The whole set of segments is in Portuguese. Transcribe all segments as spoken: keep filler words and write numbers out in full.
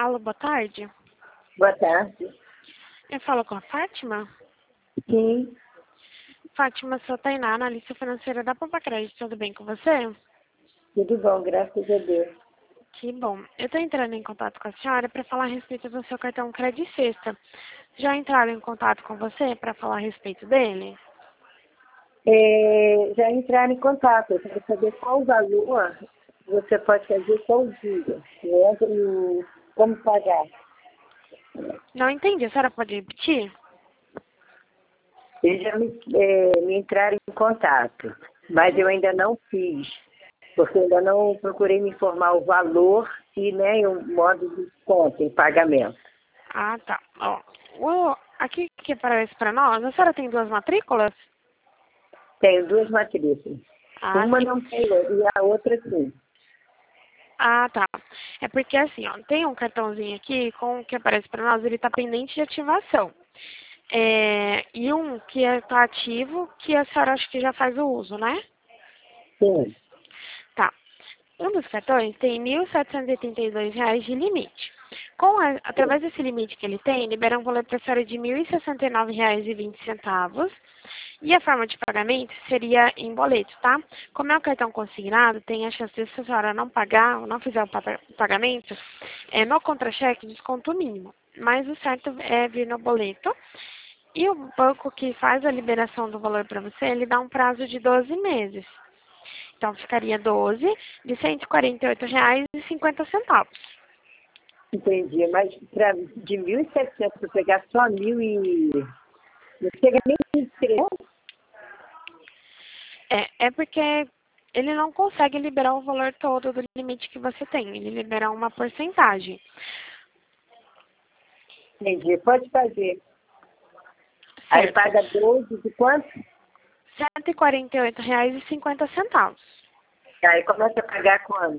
Alô, boa tarde. Boa tarde. Eu falo com a Fátima? Sim, Fátima, sou a Tainá, analista financeira da Pampa Crédito. Tudo bem com você? tudo bom, graças a Deus. Que bom. Eu estou entrando em contato com a senhora para falar a respeito do seu cartão Crédito Sexta. Já entraram em contato com você para falar a respeito dele? É, já entraram em contato, eu quero saber qual o valor você pode fazer qual dia, né, e como pagar. Não entendi. A senhora pode repetir? Eles já me, é, me entraram em contato, mas eu ainda não fiz, porque eu ainda não procurei me informar o valor e nem o modo de conta e pagamento. Ah, tá. Ó, o, aqui que aparece para nós, a senhora tem duas matrículas? Tenho duas matrículas. Ah, Uma sim. não tem e a outra sim. Ah, tá. É porque assim, ó, tem um cartãozinho aqui com o que aparece para nós, ele está pendente de ativação. É, e um que está ativo, que a senhora acha que já faz o uso, né? Sim, Tá. Um dos cartões tem mil setecentos e oitenta e dois reais de limite. Com a, através desse limite que ele tem, libera um valor para a senhora de mil e sessenta e nove reais e vinte centavos. E a forma de pagamento seria em boleto, tá? Como é um cartão consignado, tem a chance de, se a senhora não pagar ou não fizer o pa- pagamento, é, no contra-cheque, desconto mínimo. Mas o certo é vir no boleto. E o banco que faz a liberação do valor para você, ele dá um prazo de doze meses. Então, ficaria doze de cento e quarenta e oito reais e cinquenta centavos. entendi. Mas pra, de mil e setecentos para pegar só mil e... Não chega nem mil e trezentos. É, é porque ele não consegue liberar o valor todo do limite que você tem. Ele libera uma porcentagem. Entendi. Pode fazer. Aí Certo. paga doze de quanto? cento e quarenta e oito reais e cinquenta centavos. Aí começa a pagar quando?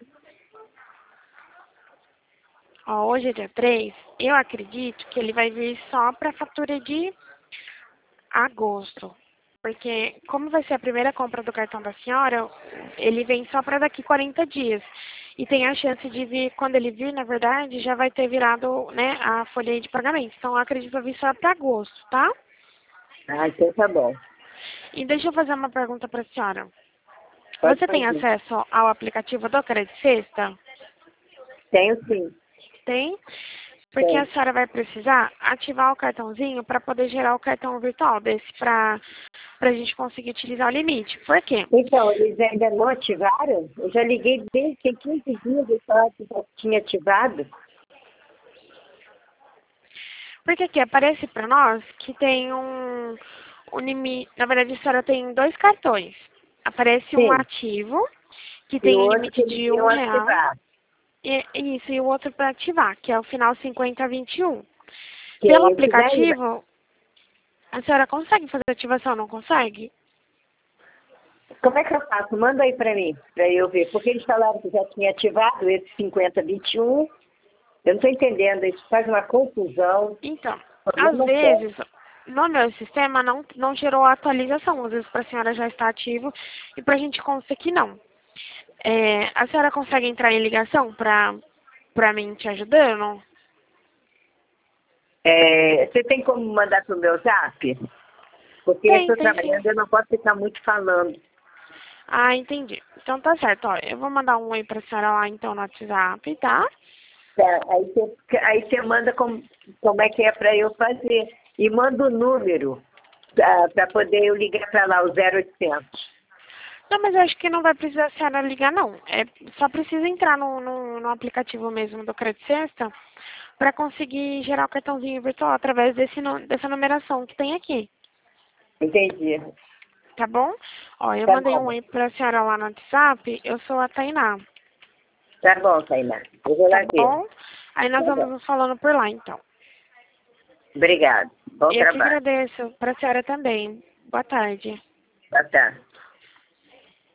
Ó, hoje é dia três. Eu acredito que ele vai vir só para a fatura de agosto. Porque, como vai ser a primeira compra do cartão da senhora, ele vem só para daqui quarenta dias. E tem a chance de vir, quando ele vir, na verdade, já vai ter virado, né, a folha de pagamento. Então, eu acredito que vai vir só para agosto, tá? Ah, então tá bom. E deixa eu fazer uma pergunta para a senhora. Pode Você tem fazer. acesso ao aplicativo do Crédito Sexta? Tenho sim. Tem? Porque a Tenho. senhora vai precisar ativar o cartãozinho para poder gerar o cartão virtual desse para a gente conseguir utilizar o limite. Por quê? Então, eles ainda não ativaram? Eu já liguei desde tem quinze dias e falaram que já tinha ativado. Porque aqui aparece para nós que tem um, um limite. Na verdade, a senhora tem dois cartões. Aparece um Sim. ativo, que E o tem outro que limite eles de um iam real. ativar. E, isso, e o outro para ativar, que é o final cinquenta vinte e um. Que Pelo é esse daí. aplicativo, a senhora consegue fazer ativação, não consegue? Como é que eu faço? Manda aí para mim, para eu ver. Porque eles falaram que já tinha ativado esse cinquenta vinte e um. Eu não estou entendendo. Isso faz uma confusão. Então, às Problema sério. vezes, no meu sistema não, não gerou a atualização. Às vezes para a senhora já está ativo e para a gente consta que não. É, a senhora consegue entrar em ligação para para mim te ajudando? É, você tem como mandar para o meu zap? Porque eu Tem, estou tem sim. trabalhando, eu não posso ficar muito falando. Ah, entendi. Então tá certo, ó. Eu vou mandar um oi pra senhora lá então no WhatsApp, tá? Tá, aí, você, aí você manda como, como é que é para eu fazer. E manda o número para poder eu ligar para lá, o zero oitocentos. Não, mas eu acho que não vai precisar a senhora ligar, não. É, só precisa entrar no, no, no aplicativo mesmo do Crédito Sexta para conseguir gerar o cartãozinho virtual através desse, nu- dessa numeração que tem aqui, Entendi. tá bom? Ó, eu Tá mandei um bom. oi pra senhora lá no WhatsApp, eu sou a Tainá, Tá bom, Tainá. Eu vou tá lá ver. bom? Aí nós Tá vamos bom. nos falando por lá, então. Obrigado. Bom Eu que trabalho. agradeço, pra senhora também. Boa tarde. Boa tarde.